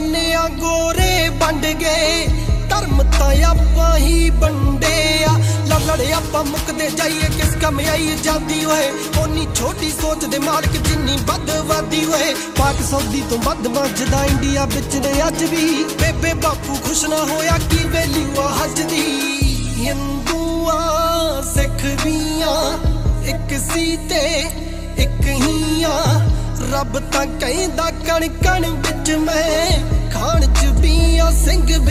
ਮੰਨਿਆ ਗੋਰੇ ਵੰਡ ਗਏ, ਧਰਮ ਤਾਂ ਆਪਾਂ ਹੀ ਵੰਡਿਆ। ਲੜੇ ਆਪਾਂ ਮੁੱਕਦੇ ਜਾਈਏ, ਕਿਸ ਕੰਮ ਆਈ ਜਾਂਦੀ ਓਏ। ਓਨੀ ਛੋਟੀ ਸੋਚ ਦੇ ਮਾਲਕ ਜਿੰਨੀ ਵੱਧਵਾਦੀ ਓਏ। ਪਾਕ ਸੌਦੀ ਤੋਂ ਵੱਧ ਵੱਜਦਾ ਇੰਡੀਆ ਵਿੱਚ ਨੇ ਅੱਜ ਵੀ। ਬੇਬੇ ਬਾਪੂ ਖੁਸ਼ ਨਾ ਹੋਇਆ ਕੀ ਵੈਲਿਊ ਆ ਹੱਜ ਦੀ। ਹਿੰਦੂਆਂ ਸਿੱਖ ਵੀਆਂ ਇੱਕ ਸੀ ਤੇ ਇੱਕ ਹੀ ਆ। ਰੱਬ ਤਾਂ ਕਹਿੰਦਾ ਕਣ ਕਣ ਵਿੱਚ ਮੈਂ, ਖਾਣ ਚ ਵੀ ਆ ਸਿੰਘ।